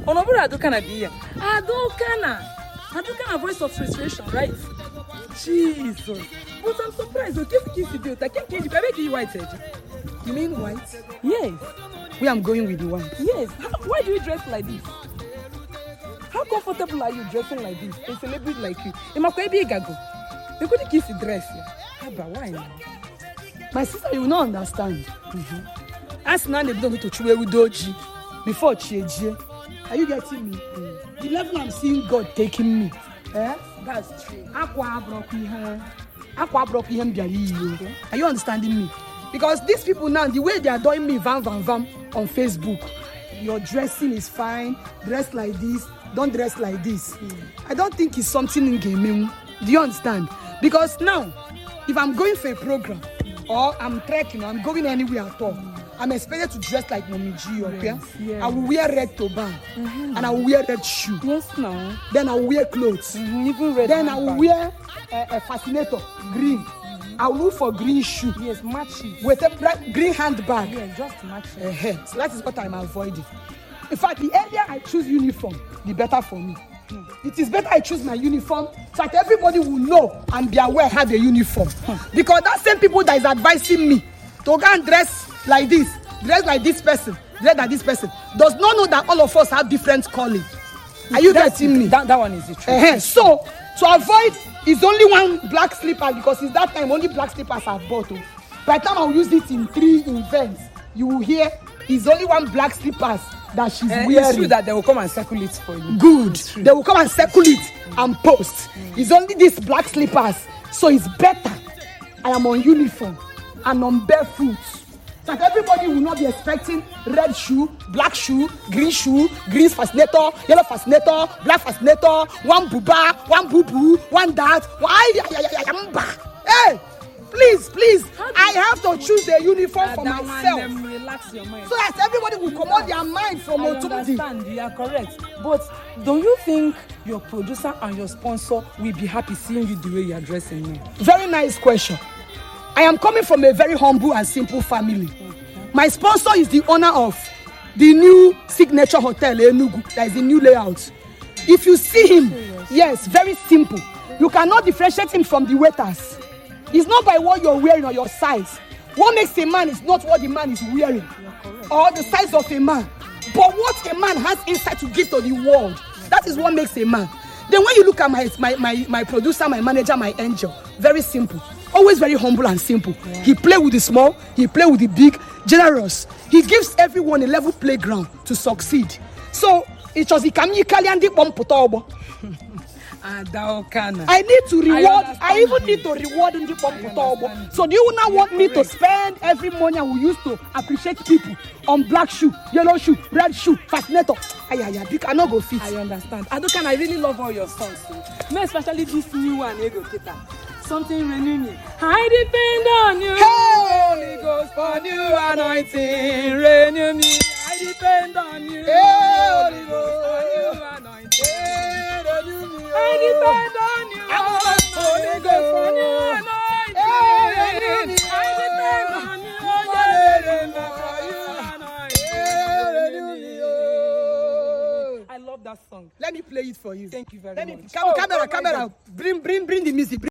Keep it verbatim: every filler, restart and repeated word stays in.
Onobura Adukana be here. Adukana. Adukana voice of frustration, right? Jesus. But I'm surprised. Okay, kiss the I can't change it. I make you white. You mean white? Yes. Where I'm going with the white? Yes. How, why do you dress like this? How comfortable are you dressing like this? A celebrity like you. You couldn't kiss the dress. How about why now? My sister, you will not understand. Mm-hmm. Ask now they don't to Chuwe Udoji before Chieji. Are you getting me? Mm. The level I'm seeing God taking me. Eh? That's true. Aqua broke her. Aqua broke him. Are you understanding me? Because these people now, the way they are doing me, vam vam vam on Facebook, your dressing is fine. Dress like this. Don't dress like this. Mm. I don't think it's something in gaming. Do you understand? Because now, if I'm going for a program or I'm trekking, or I'm going anywhere at all, I'm expected to dress like Mommy G. Okay? Yes, yes. I will wear red turban mm-hmm. and I will wear red shoe. Yes, no. Then I will wear clothes. Mm-hmm. Even red. Then I will bag. wear a, a fascinator, green. Mm-hmm. I will look for green shoe. Yes, matches. With a black, green handbag. Yes, just matches. Uh-huh. So that is what I'm avoiding. In fact, the earlier I choose uniform, the better for me. Hmm. It is better I choose my uniform so that everybody will know and be aware I have a uniform. Hmm. Because that same people that is advising me to go and dress like this, dress like this person, dress like this person, does not know that all of us have different calling. Are you That's getting it. me? That, that one is the truth. Uh-huh. So, to avoid, it's only one black slipper because it's that time only black slippers I've bought. Oh. By the time I'll use it in three events, you will hear it's only one black slippers that she's uh, wearing. It's true that they will come and circle it for you. Good. They will come and circle it mm. and post. Mm. It's only these black slippers. So it's better I am on uniform and on barefoot. That everybody will not be expecting red shoe, black shoe, green shoe, green fascinator, yellow fascinator, black fascinator, one buba, one boo-boo, one that. Why? Hey! Please, please, I have to choose a uniform for myself. Them relax your mind. So that everybody will come out their mind from I Otumdi. understand, you are correct. But don't you think your producer and your sponsor will be happy seeing you the way you are dressing now? Very nice question. I am coming from a very humble and simple family. Okay. My sponsor is the owner of the new Signature Hotel Enugu. That is the new layout. If you see him, yes, yes very simple. You cannot differentiate him from the waiters. It's not by what you're wearing or your size. What makes a man is not what the man is wearing or the size of a man, but what a man has inside to give to the world. That is what makes a man. Then when you look at my my my, my producer, my manager, my angel, very simple. Always very humble and simple. Yeah. He play with the small, he play with the big, generous. He gives everyone a level playground to succeed. So it was the Kamikaliandi Pompotobo. I need to reward. I, I even need to reward in the Pompotobo. So do you now want me to spend every money we used to appreciate people on black shoe, yellow shoe, red shoe, fascinator? Ay, ay, ay, you cannot go fit. I understand. Adukan, I really love all your songs. Me, especially this new one, Ego Kita. Something renew me. I depend on you. Hey! Holy Ghost for new anointing. Renew me. I depend on you. Hey! Holy Ghost for new anointing. Hey, renew me. I depend on you. Holy Ghost for new anointing. Hey, renew me. I depend on you. I love that song. Let me play it for you. Thank you very Let much. Me, camera, oh, camera, oh camera. Bring, bring, bring the music.